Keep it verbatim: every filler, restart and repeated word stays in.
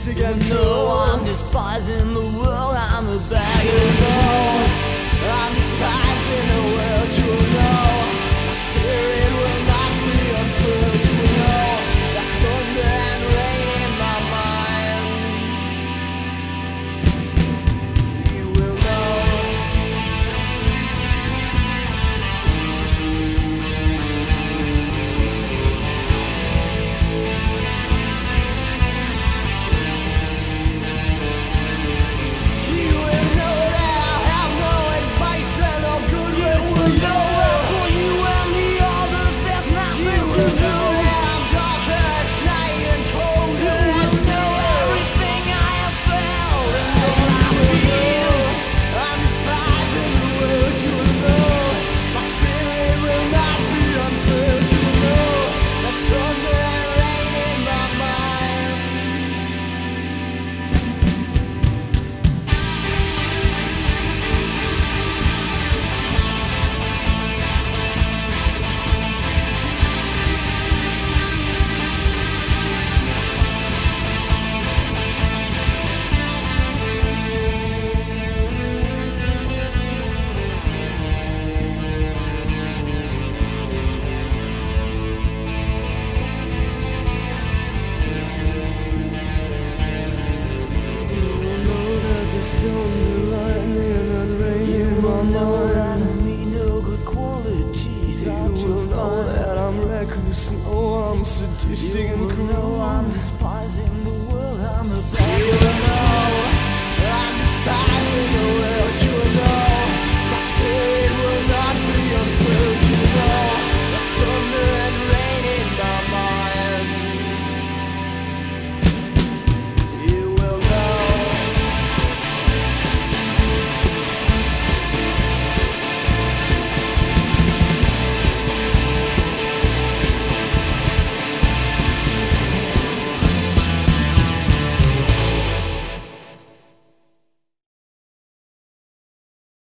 sadistic and no, I'm despising the world, I'm a bag of gold. I'm despising the world, you know. My spirit will not be unfurled, you know. There's thunder and rain in my mind. You will know. You will know that I have no advice and no good words for you. For you and the others, there's nothing to do. That I'm darker as night and cold. You will know everything I have felt and all I feel. I'm despising the world, you will know. My spirit will not be unfurled, you will know. There's thunder and rain in my mind. Sadistic and cruel. I'm despising